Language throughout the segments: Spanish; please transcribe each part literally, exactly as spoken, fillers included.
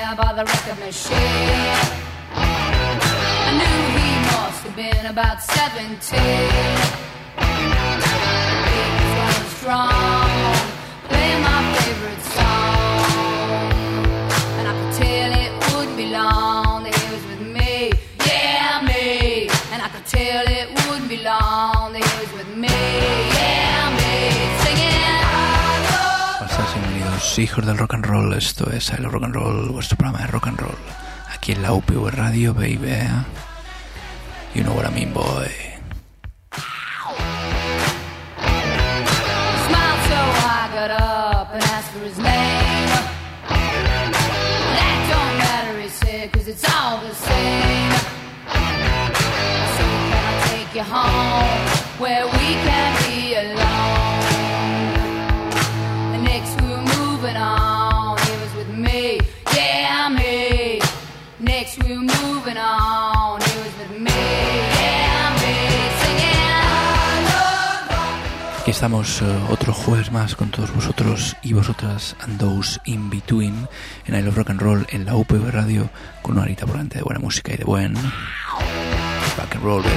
there by the record machine. I knew he must have been about seventeen. He was running strong, playing my favorite song, and I could tell it wouldn't be long that he was with me, yeah me. And I could tell it wouldn't be long that he was with me, yeah me. Singing I love. Bienvenidos hijos del rock and roll, esto es I Love Rock and Roll, vuestro programa de rock and roll, aquí en la U P V Radio, baby. You know what I mean, boy. Smiled so I got up and asked for his name. That don't matter, he said, cause it's all the same. So can I take you home where we can be alone? The next we were moving on, he was with me, yeah me. Next we were moving on, he was with me, yeah me. Singing I love rock and roll. Aquí estamos uh, otro jueves más con todos vosotros y vosotras and those in between en I Love Rock and Roll en la U P V Radio, con una horita por delante de buena música y de buen rock and roll, baby.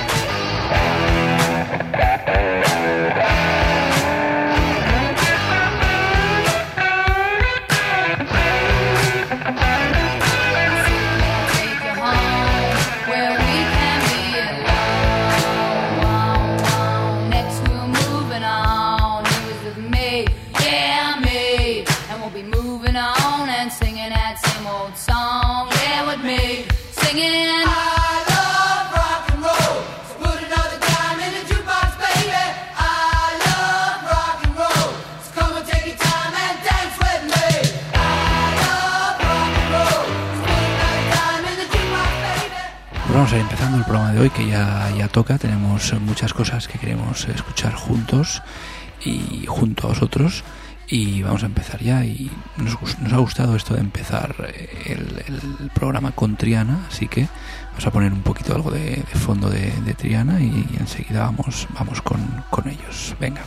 Vamos a ir empezando el programa de hoy, que ya, ya toca. Tenemos muchas cosas que queremos escuchar juntos y junto a vosotros, y vamos a empezar ya. Y nos, nos ha gustado esto de empezar el, el programa con Triana, así que vamos a poner un poquito algo de, de fondo de, de Triana y, y enseguida vamos, vamos con, con ellos. Venga.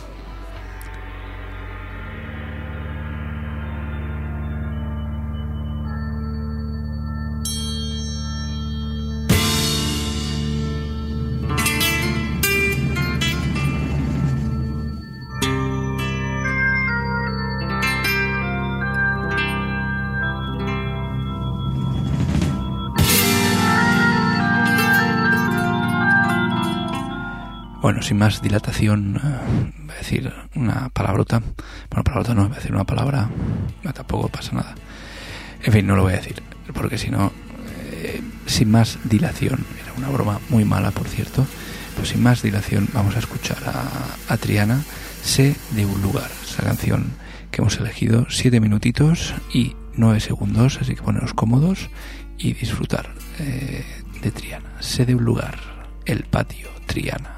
Bueno, sin más dilatación, eh, voy a decir una palabrota. Bueno, palabrota no, voy a decir una palabra. No, tampoco pasa nada. En fin, no lo voy a decir, porque si no, eh, sin más dilación, era una broma muy mala, por cierto, pero sin más dilación vamos a escuchar a, a Triana, Sé de un lugar, esa canción que hemos elegido, siete minutitos y nueve segundos, así que poneros cómodos y disfrutar eh, de Triana. Sé de un lugar, el patio Triana.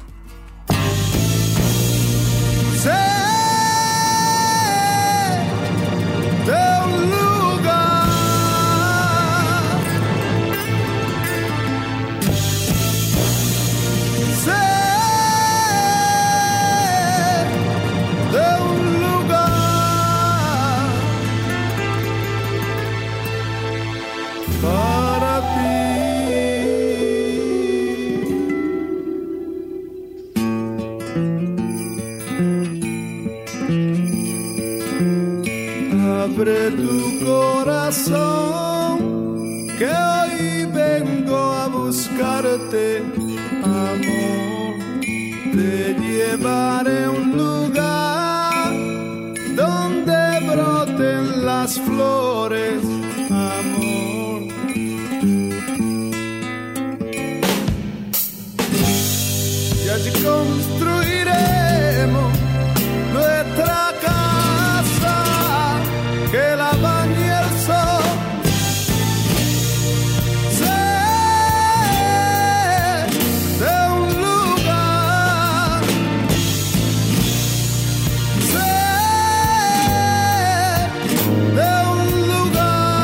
Sé de un lugar, sé de un lugar para ti. Abre tu corazón, que hoy vengo a buscarte, amor. Te llevaré a un lugar donde broten las flores, amor. Y allí construiremos nuestra casa, que la bañe el sol. Sé de un lugar, sé de un lugar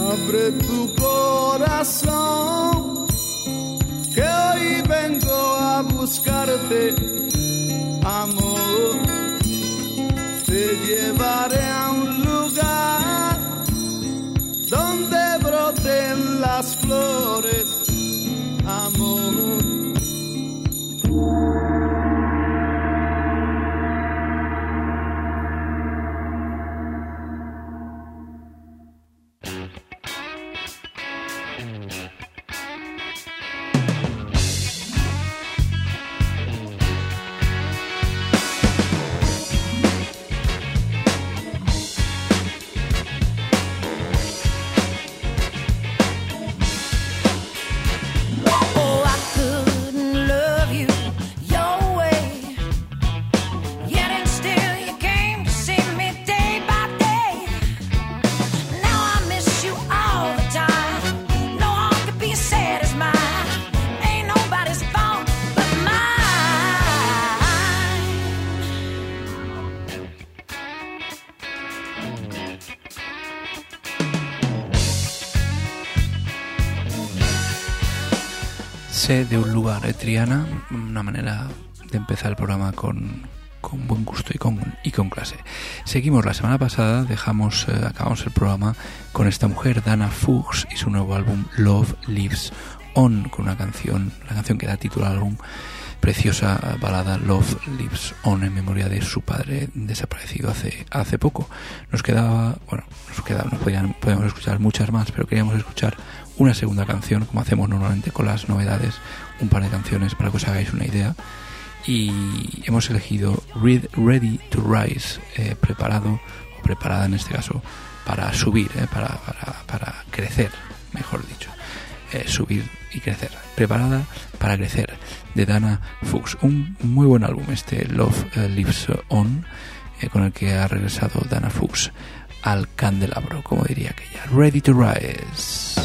Abre tu corazón, que hoy vengo a buscarte, amor. Te llevaré a un lugar donde broten las flores, amor. De un lugar, eh, Triana, una manera de empezar el programa con, con buen gusto y con, y con clase. Seguimos. La semana pasada dejamos, eh, acabamos el programa con esta mujer, Dana Fuchs, y su nuevo álbum Love Lives On, con una canción, la canción que da título al álbum, preciosa balada Love Lives On, en memoria de su padre desaparecido hace hace poco. Nos quedaba, bueno, nos quedaba, nos podían, podíamos escuchar muchas más, pero queríamos escuchar una segunda canción, como hacemos normalmente con las novedades, un par de canciones para que os hagáis una idea. Y hemos elegido Read, Ready to Rise, eh, preparado, o preparada en este caso, para subir, eh, para, para, para crecer, mejor dicho. Eh, subir y crecer. Preparada para crecer, de Dana Fuchs. Un muy buen álbum este, Love uh, Lives On, eh, con el que ha regresado Dana Fuchs al candelabro, como diría aquella. Ready to Rise.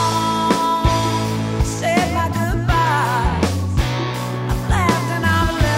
I've laughed and I've learned.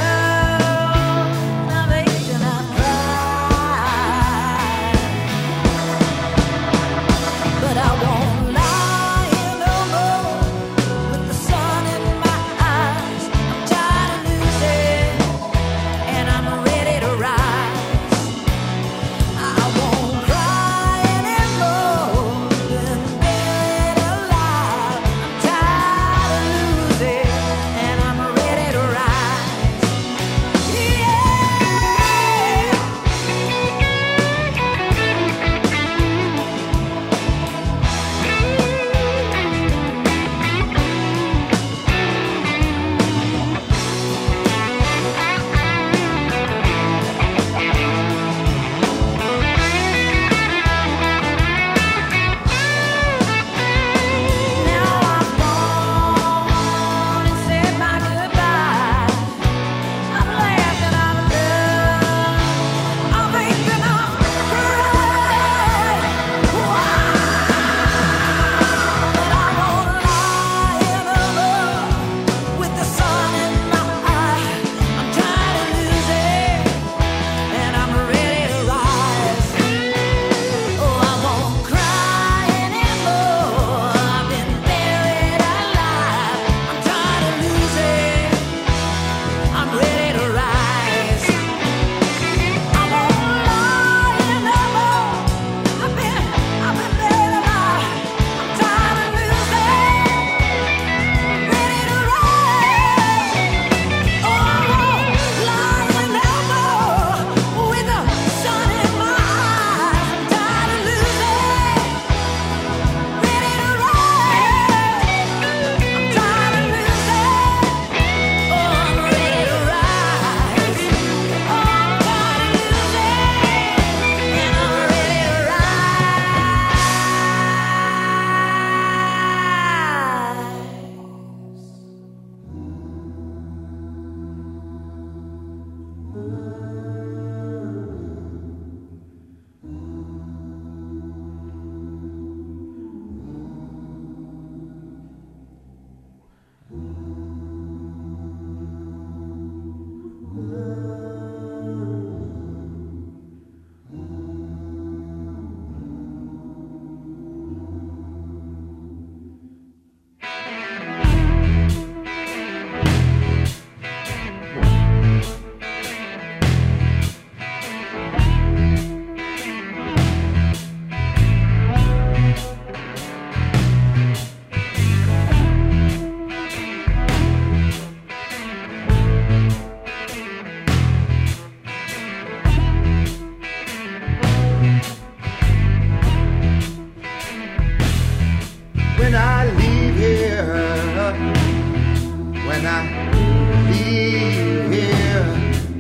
when I leave here.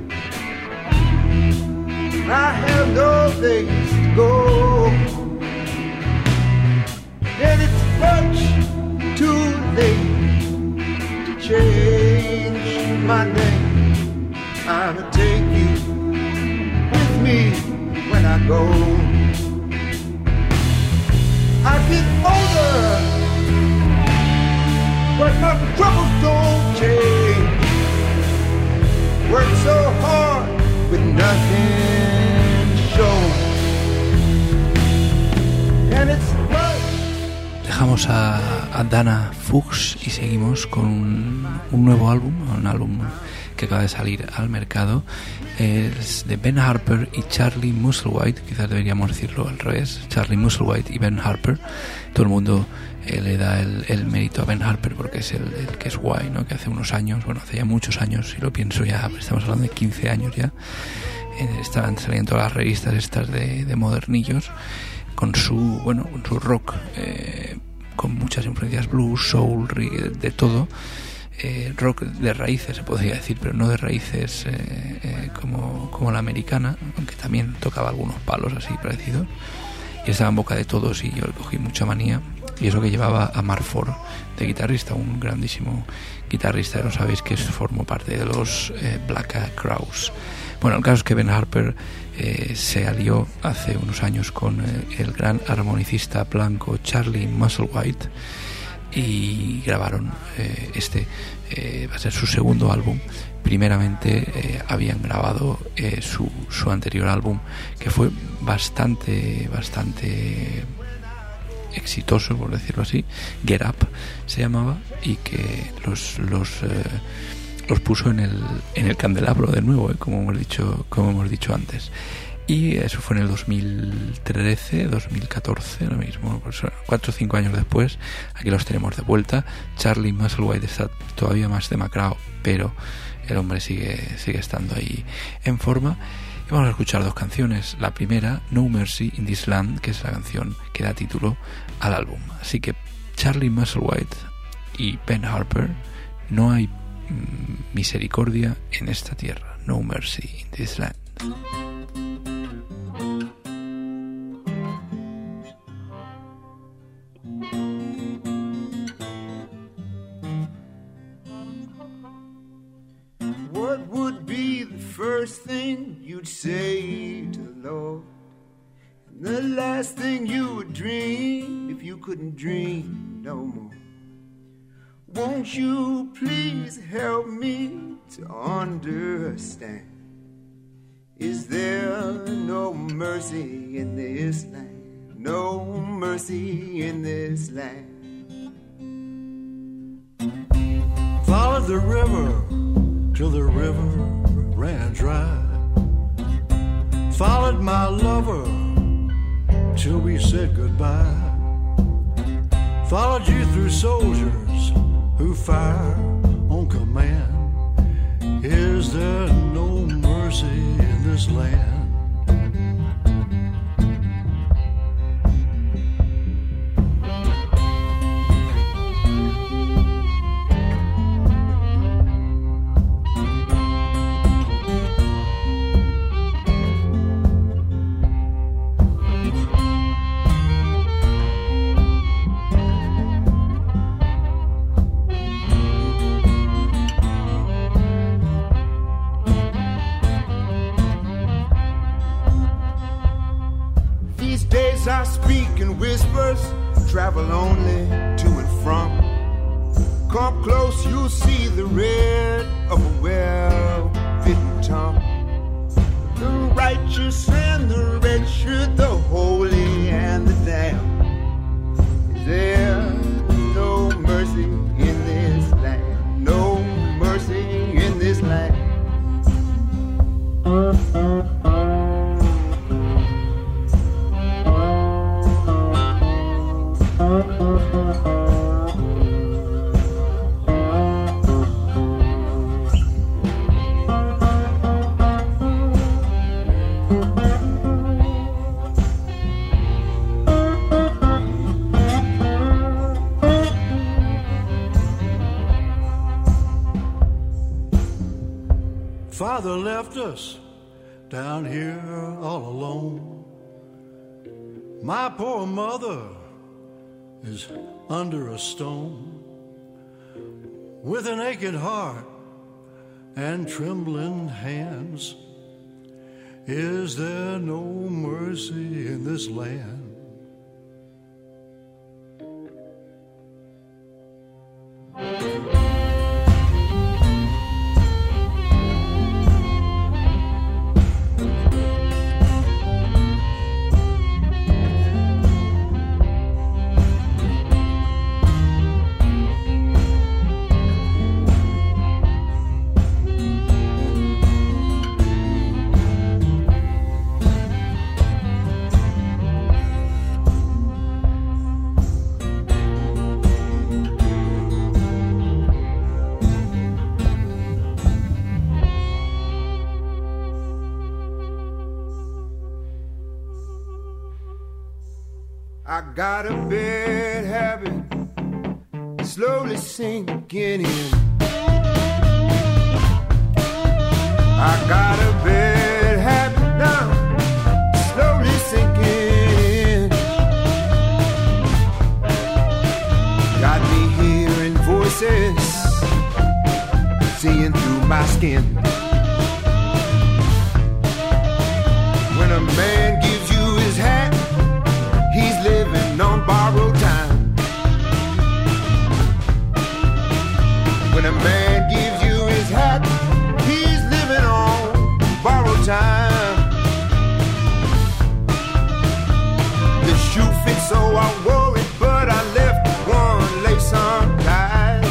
I have no place to go, and it's much too late to change my name. I'ma take you with me when I go. I get older, but my troubles don't change. Work so hard with nothing to show, and it's much. Dejamos a, a Dana Fuchs y seguimos con un, un nuevo álbum, un álbum que acaba de salir al mercado. Es de Ben Harper y Charlie Musselwhite, quizás deberíamos decirlo al revés, Charlie Musselwhite y Ben Harper. Todo el mundo eh, le da el, el mérito a Ben Harper porque es el, el que es guay, ¿no? Que hace unos años, bueno, hace ya muchos años, si lo pienso ya, estamos hablando de quince años ya, eh, estaban saliendo todas las revistas estas de, de modernillos, con su, bueno, con su rock, eh, con muchas influencias blues, soul, reggae, de todo. Eh, rock de raíces se podría decir, pero no de raíces eh, eh, como, como la americana, aunque también tocaba algunos palos así parecidos, y estaba en boca de todos y yo le cogí mucha manía. Y eso que llevaba a Mark Ford de guitarrista, un grandísimo guitarrista, no sabéis que formó parte de los eh, Black Crowes. Bueno, el caso es que Ben Harper eh, se alió hace unos años con eh, el gran armonicista blanco Charlie Musselwhite y grabaron eh, este, eh, va a ser su segundo álbum. Primeramente eh, habían grabado eh, su, su anterior álbum, que fue bastante, bastante exitoso, por decirlo así, Get Up se llamaba, y que los los eh, los puso en el en el candelabro de nuevo, eh, como hemos dicho como hemos dicho antes. Y eso fue en el dos mil trece, dos mil catorce, ahora mismo, pues cuatro o cinco años después, aquí los tenemos de vuelta. Charlie Musselwhite está todavía más demacrado, pero el hombre sigue sigue estando ahí en forma. Y vamos a escuchar dos canciones. La primera, No Mercy in This Land, que es la canción que da título al álbum. Así que Charlie Musselwhite y Ben Harper, no hay mm, misericordia en esta tierra. No Mercy in This Land. What would be the first thing you'd say to the Lord, and the last thing you would dream if you couldn't dream no more? Won't you please help me to understand? Is there no mercy in this land? No mercy in this land. Followed the river till the river ran dry. Followed my lover till we said goodbye. Followed you through soldiers who fire on command. Is there no mercy in this land? I speak in whispers, travel only to and from. Come close, you'll see the red of a well-bitten tongue. The righteous and the wretched, the holy and the damned. Is there no mercy in this land? No mercy in this land. Father left us down here all alone. My poor mother is under a stone, with an aching heart and trembling hands. Is there no mercy in this land? I got a bad habit, slowly sinking in. I got a bad habit now, slowly sinking in. Got me hearing voices, seeing through my skin. When a man gives you his hat, he's living on borrowed time. When a man gives you his hat, he's living on borrowed time. The shoe fits so I wore it, but I left one lace untied.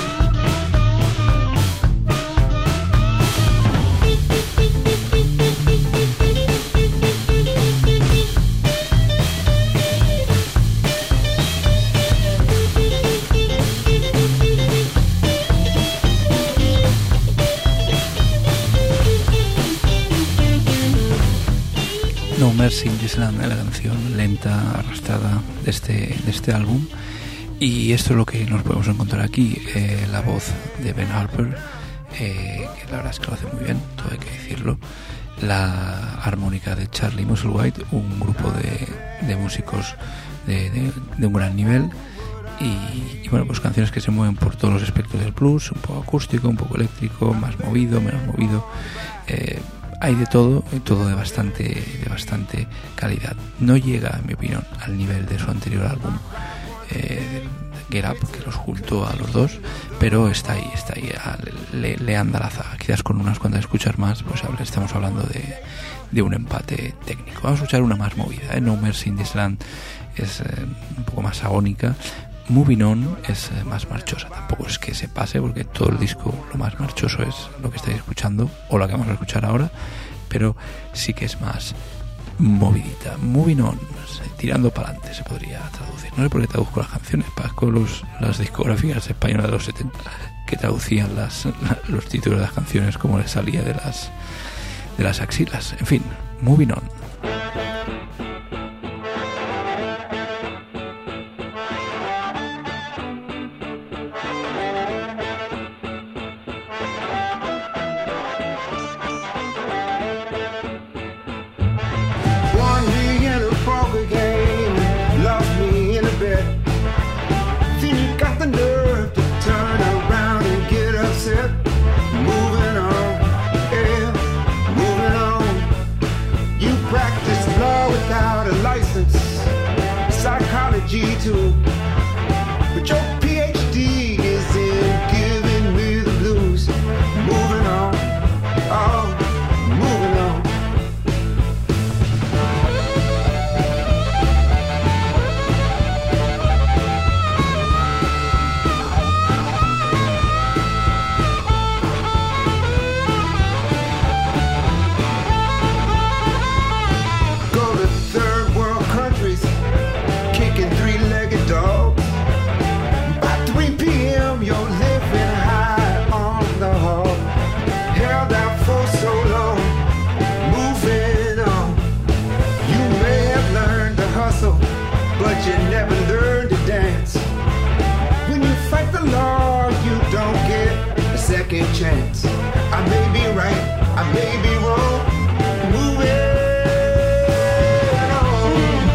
No Mercy in This Land, la canción lenta, arrastrada de este, de este álbum. Y esto es lo que nos podemos encontrar aquí, eh, la voz de Ben Harper, eh, que la verdad es que lo hace muy bien, todo hay que decirlo. La armónica de Charlie Musselwhite, un grupo de, de músicos de, de, de un gran nivel. Y, y bueno, pues canciones que se mueven por todos los aspectos del blues, un poco acústico, un poco eléctrico, más movido, menos movido. Eh, hay de todo, y todo de bastante, de bastante calidad. No llega, en mi opinión, al nivel de su anterior álbum, eh, Get Up, que los juntó a los dos, pero está ahí, está ahí, le, le anda la zaga. Quizás con unas cuantas escuchas más, pues estamos hablando de, de un empate técnico. Vamos a escuchar una más movida, ¿eh? No Mercy in This Land es eh, un poco más agónica. Moving On es eh, más marchosa. Tampoco es que se pase, porque todo el disco lo más marchoso es lo que estáis escuchando o lo que vamos a escuchar ahora, pero sí que es más movidita. Moving On, tirando para adelante se podría traducir. No sé por qué traduzco las canciones, con los, las discografías españolas de los setenta que traducían las, los títulos de las canciones como les salía de las de las axilas. En fin, Moving On. G two, but your P H D is in giving me the blues. Moving on, oh, moving on. Go to third world countries, kicking three-legged dogs. By three p.m. you're living high on the hog. Held out for so long, moving on. You may have learned to hustle, but you never learned to dance. When you fight the law, you don't get a second chance. I may be right, I may be wrong, moving on.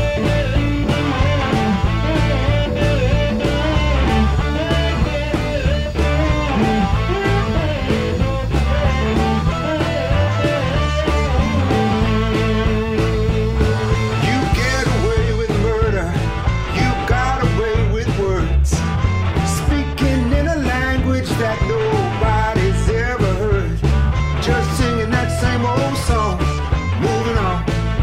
You get away with murder, you got away with words, speaking in a language that nobody's ever heard, just singing that same old song, moving on.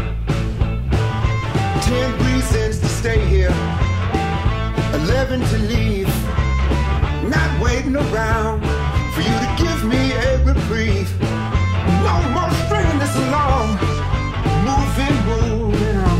Ten reasons to stay here, eleven to leave, not waiting around for you to give me a reprieve. No more stringing this along, moving, moving on.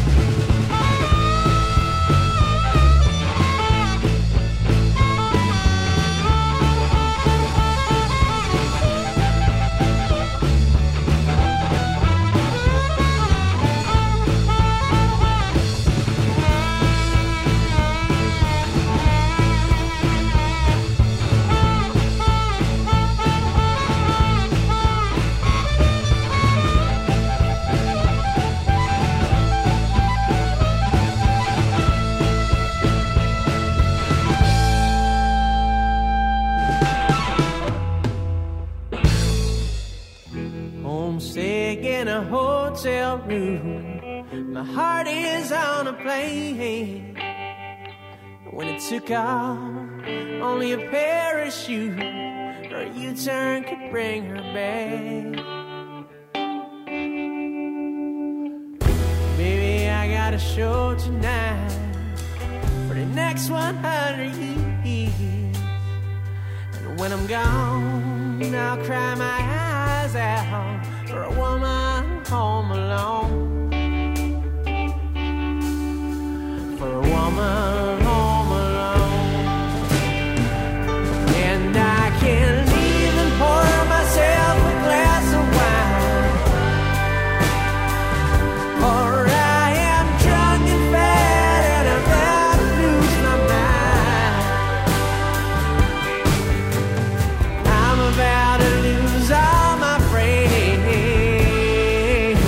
Homesick in a hotel room, my heart is on a plane. When it took off, only a parachute or a U-turn could bring her back. Baby, I got a show tonight for the next one hundred years. And when I'm gone, I'll cry my eyes out for a woman home alone. For a woman home alone. And I can't even pour myself a glass of wine, or I am drunk and fat and I'm about to lose my mind. I'm about to lose all my friends.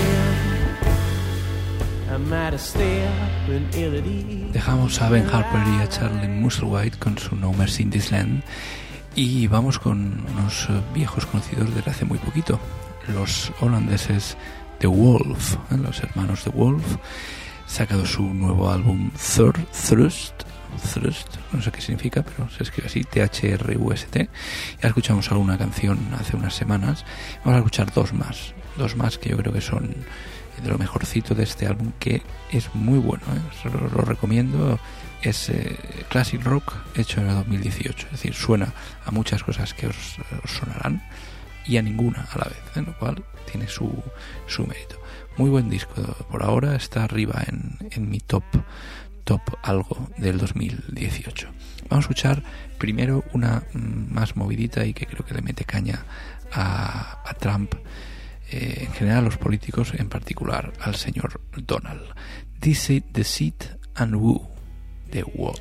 I'm out of step with Elodie. Dejamos a Ben Harper y a Charlie Musselwhite con su No Mercy in This Land y vamos con unos eh, viejos conocidos desde hace muy poquito, los holandeses The Wolf, ¿eh? Los hermanos The Wolf, sacado su nuevo álbum Third Thrust, Thrust, no sé qué significa, pero se escribe así, T H R U S T. Ya escuchamos alguna canción hace unas semanas, vamos a escuchar dos más, dos más que yo creo que son de lo mejorcito de este álbum, que es muy bueno, ¿eh? Lo, lo recomiendo. Es eh, classic rock hecho en el dos mil dieciocho, es decir, suena a muchas cosas que os, os sonarán y a ninguna a la vez, ¿eh? Lo cual tiene su, su mérito. Muy buen disco, por ahora está arriba en, en mi top top algo del dos mil dieciocho. Vamos a escuchar primero una mm, más movidita y que creo que le mete caña a, a Trump, eh, en general a los políticos, en particular al señor Donald. Deceit, Deceit and Woo, The Wolf.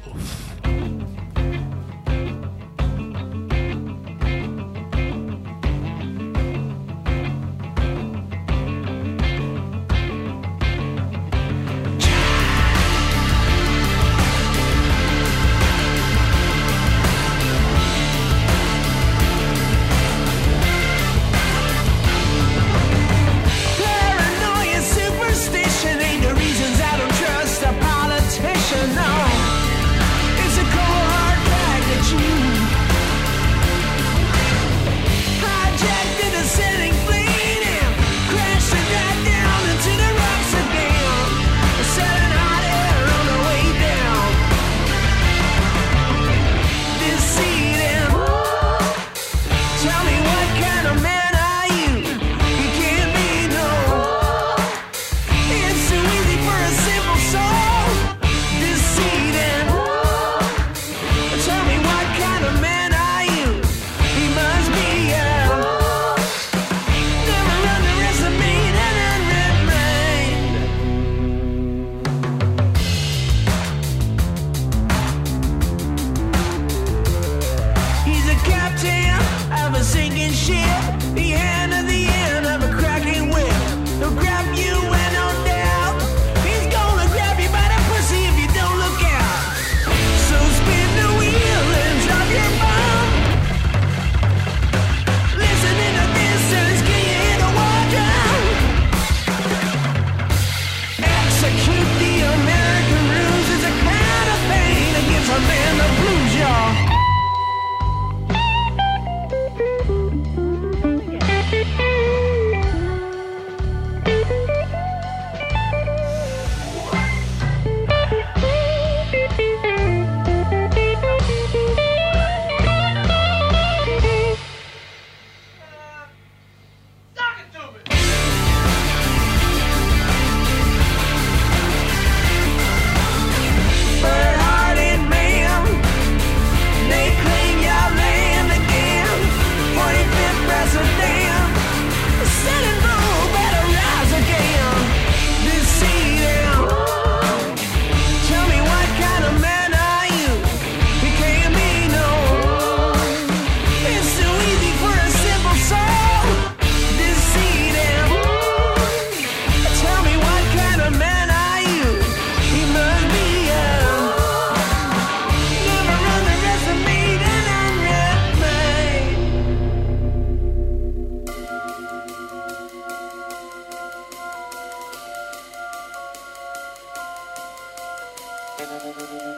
Of a sinking ship, the end of the end of a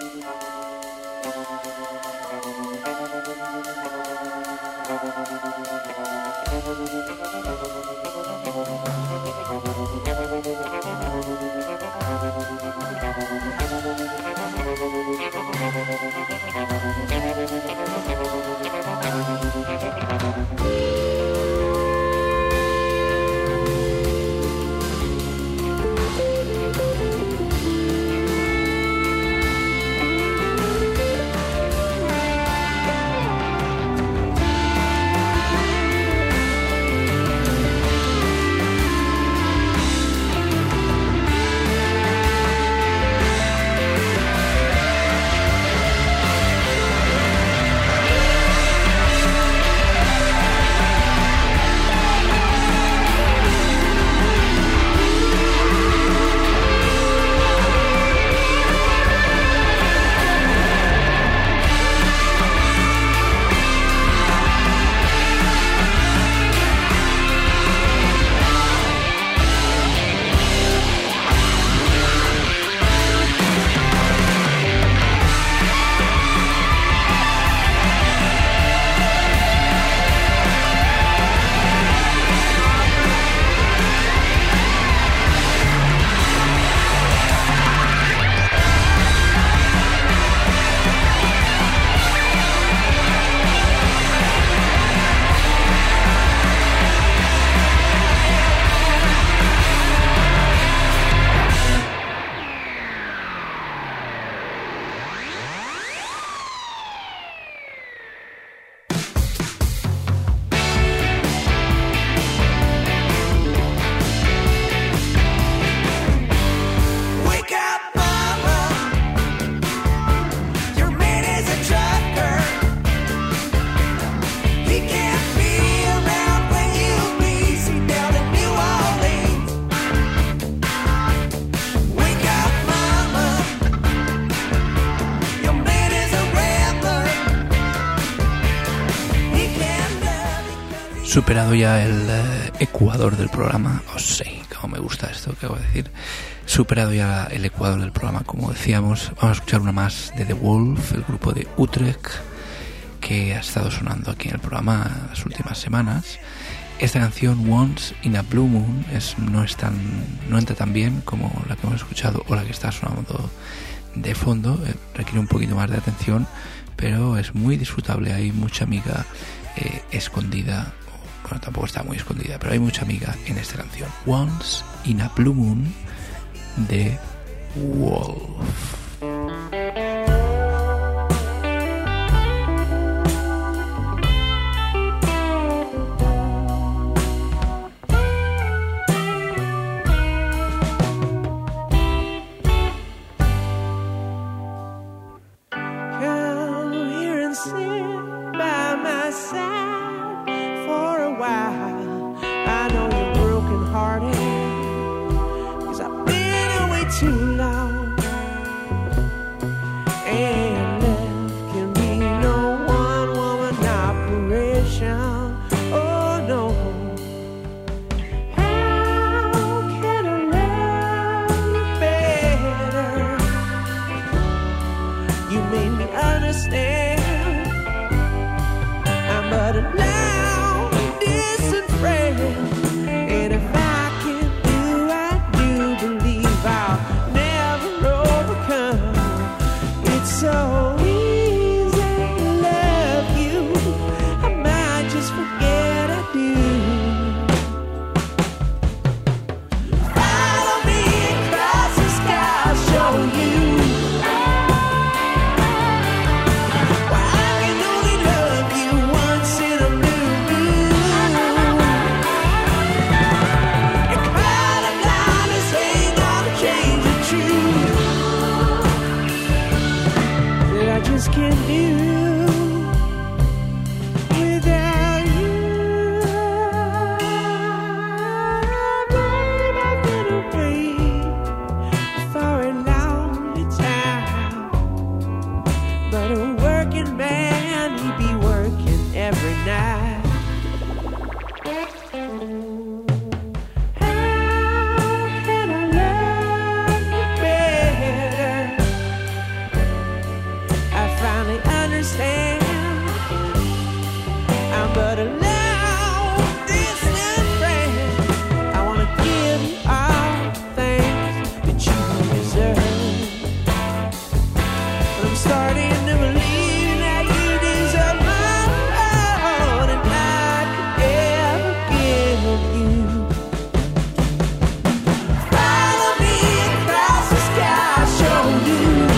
Superado ya el eh, ecuador del programa, os oh, sé, cómo me gusta esto que voy a decir. Superado ya el ecuador del programa, como decíamos, vamos a escuchar una más de The Wolf, el grupo de Utrecht, que ha estado sonando aquí en el programa las últimas semanas. Esta canción, Once in a Blue Moon, es, no, es tan, no entra tan bien como la que hemos escuchado o la que está sonando de fondo, eh, requiere un poquito más de atención, pero es muy disfrutable, hay mucha amiga eh, escondida. Bueno, tampoco está muy escondida, pero hay mucha amiga en esta canción. Once in a Blue Moon de Wolf. understand. I'm but a long distant friend. I wanna give you all the things that you deserve. But I'm starting to believe that you deserve my heart, and I could ever give you. Follow me across the sky, I'll show you.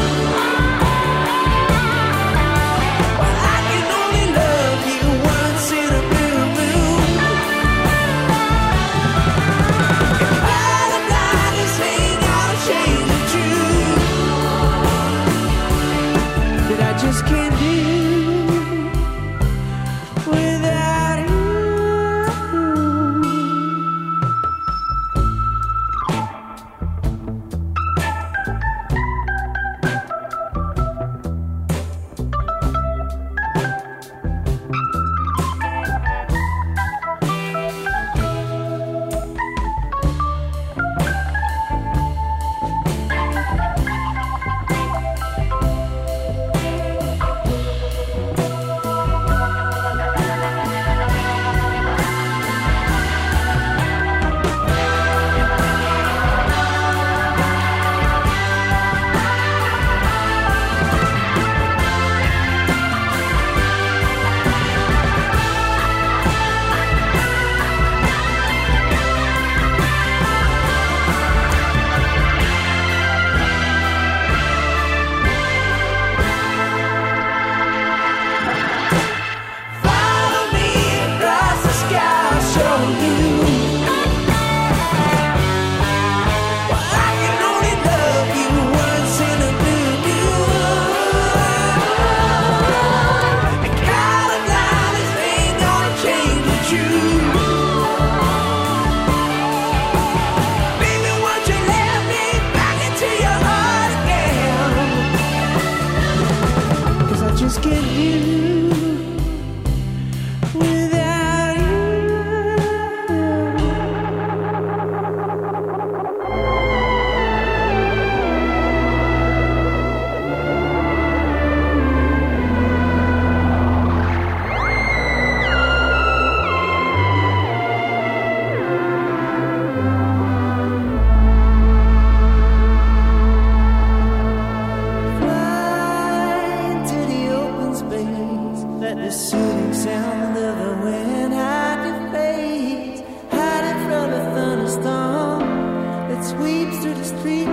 Well, I can only love you once in a blue moon. If bottom line is saying I'll change the truth that I just can't do without you. Follow me across the sky, I'll show you. Well, I can only love you once in a blue moon. And God of knowledge ain't gonna change the truth. Baby, won't you let me back into your heart again? 'Cause I just can't do without you. Fly into the open space. Let the soothing sound of the wind hide your face. Hide it from the thunderstorm that sweeps through the street.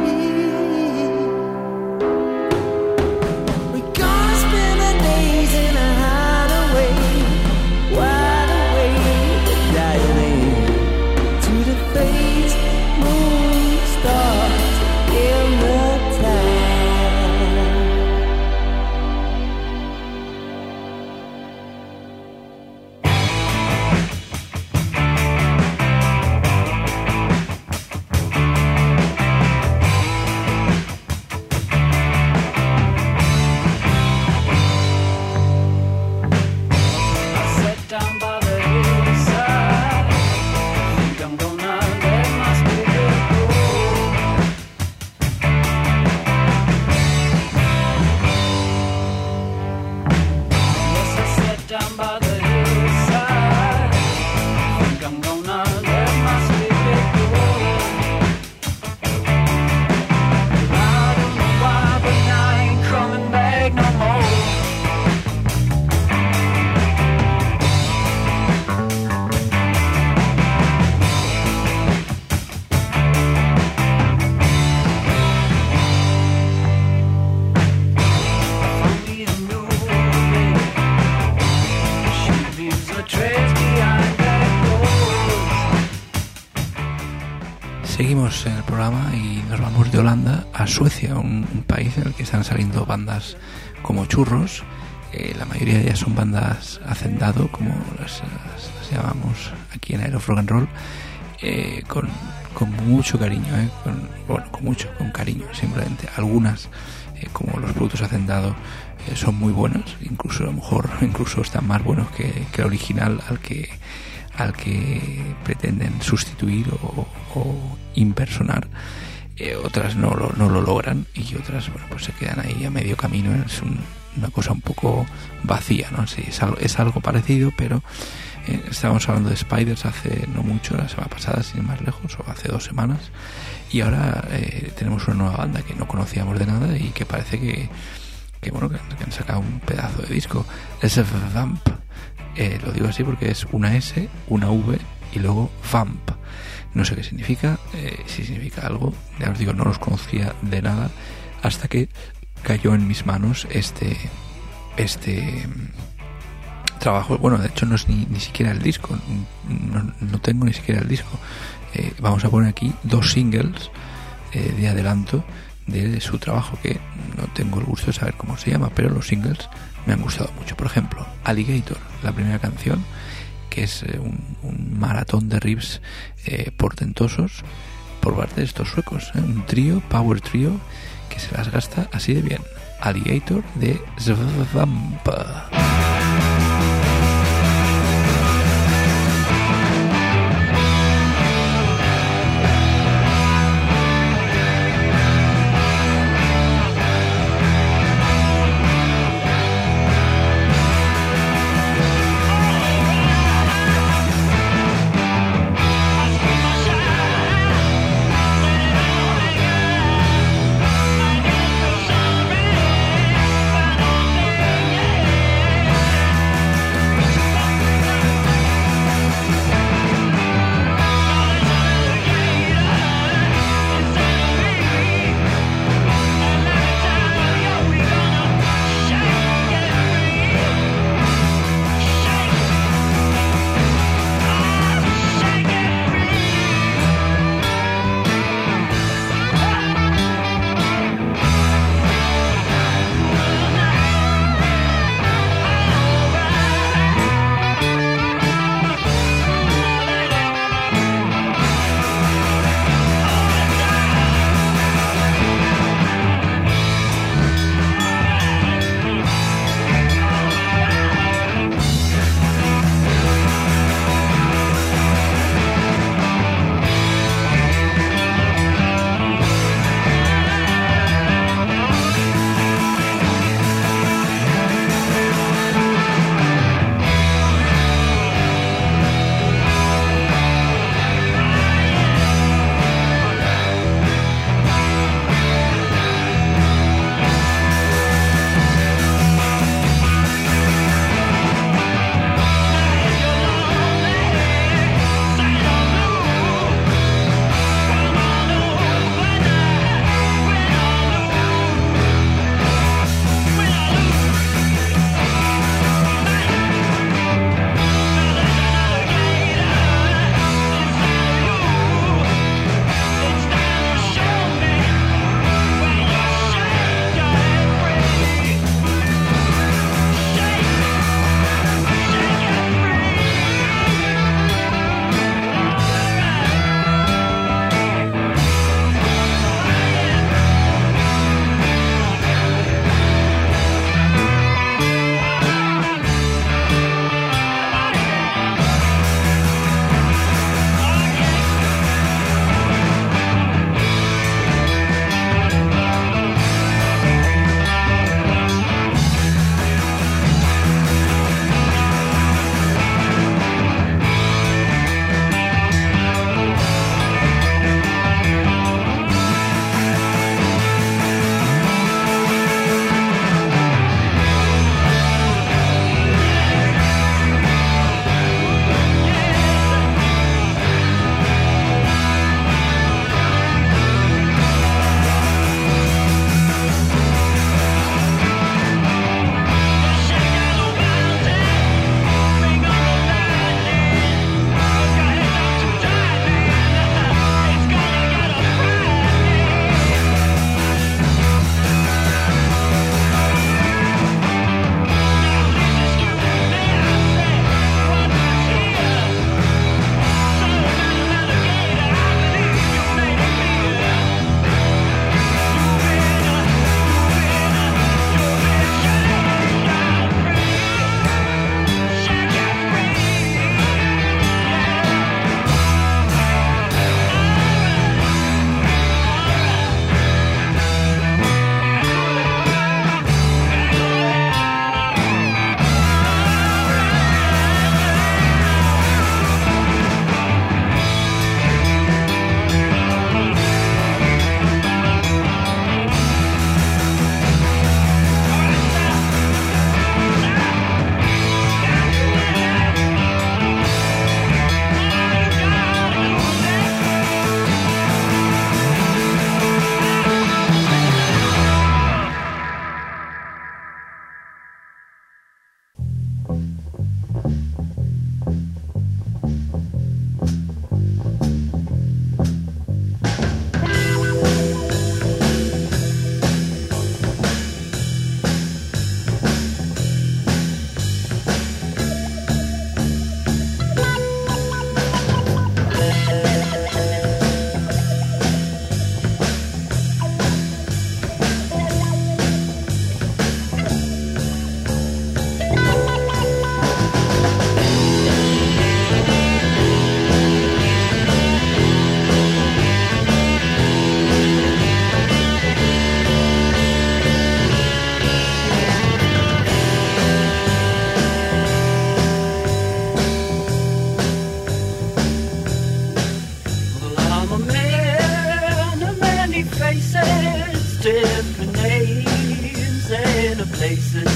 We're gonna spend our days in a hideaway, wide awake, dialing to the face, moon, stars in the time. I sat down by the hillside. Think I'm gonna let my spirit go. Yes, I sat down by the hillside. Think I'm gonna let my spirit go. I don't know why, but I ain't coming back no more. Found me a new baby. She leaves a trace behind that rose. Seguimos en el programa y nos vamos de Holanda a Suecia, un, un país en el que están saliendo bandas como churros. Eh, la mayoría de ellas son bandas hacendado, como las, las- las llamamos aquí en Aerof Rock and Roll, eh, con, con mucho cariño, eh, con, bueno, con mucho, con cariño, simplemente. Algunas, eh, como los productos hacendado, eh, son muy buenos, incluso a lo mejor incluso están más buenos que, que el original al que al que pretenden sustituir o, o impersonar. Eh, otras no lo, no lo logran y otras, bueno, pues se quedan ahí a medio camino. Es un, una cosa un poco vacía, ¿no? Sí, es algo, es algo parecido, pero eh, estábamos hablando de Spiders hace no mucho, la semana pasada, sin ir más lejos, o hace dos semanas, y ahora eh, tenemos una nueva banda que no conocíamos de nada y que parece que, que bueno, que, que han sacado un pedazo de disco. Es Vamp. Eh, lo digo así porque es una S, una V y luego Vamp. No sé qué significa, eh, si significa algo, ya os digo, no los conocía de nada hasta que cayó en mis manos este este trabajo. Bueno, de hecho no es ni, ni siquiera el disco, no, no tengo ni siquiera el disco. Eh, vamos a poner aquí dos singles eh, de adelanto de su trabajo, que no tengo el gusto de saber cómo se llama, pero los singles me han gustado mucho. Por ejemplo, Alligator, la primera canción, que es eh, un, un maratón de riffs eh, portentosos por parte de estos suecos, ¿eh? Un trío, power trío, que se las gasta así de bien. Alligator de Svamp. Yeah.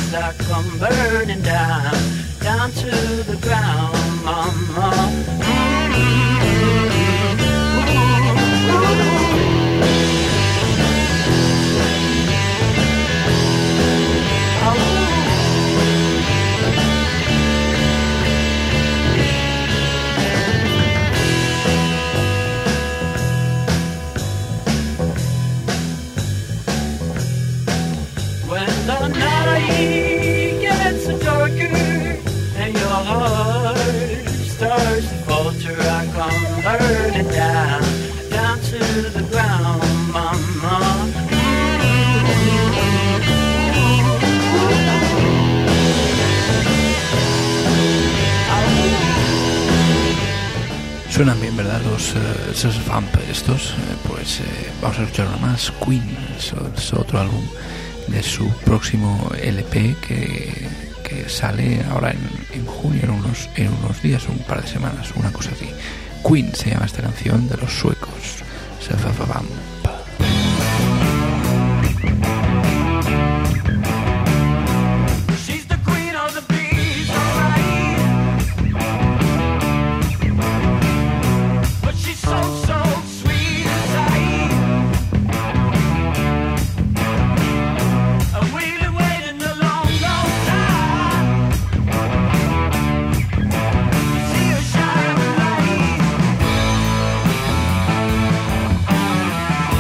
as I come burning down, down to the ground, mama. The night gets darker and your heart starts to falter. I come burning down, down to the ground, mama. Suenan bien, ¿verdad? Los uh, esos vamp estos. Eh, pues eh, vamos a escuchar una más. Queen, es, es otro álbum de su próximo L P que, que sale ahora en, en junio, en unos, en unos días, un par de semanas, una cosa así. Queen se llama esta canción de los suecos. Vamp. See her shine.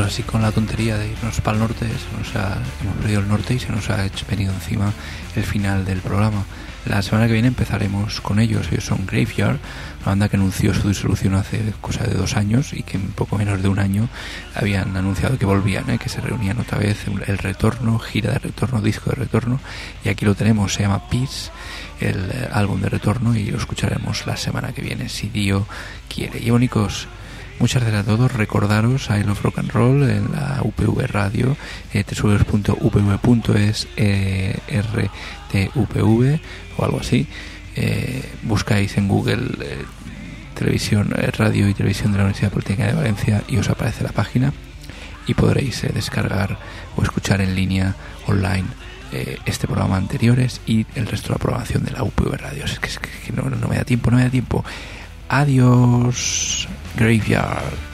así con la tontería de irnos para el norte, se nos ha, hemos perdido el norte y se nos ha hecho, venido encima el final del programa. La semana que viene empezaremos con ellos. Ellos son Graveyard, una banda que anunció su disolución hace cosa de dos años y que en poco menos de un año habían anunciado que volvían, ¿eh? que se reunían otra vez, el retorno, gira de retorno, disco de retorno, y aquí lo tenemos, se llama Peace, el eh, álbum de retorno, y lo escucharemos la semana que viene, si Dio quiere. Y bonicos, muchas gracias a todos. Recordaros I Love Rock and Roll en la U P V Radio, eh, w w w punto u p v punto es, eh, R T U P V o algo así. Eh, buscáis en Google eh, televisión, eh, radio y televisión de la Universidad Politécnica de Valencia y os aparece la página y podréis eh, descargar o escuchar en línea online eh, este programa anteriores y el resto de la programación de la U P V Radio. Es que, es que no, no me da tiempo, no me da tiempo. Adiós, Graveyard.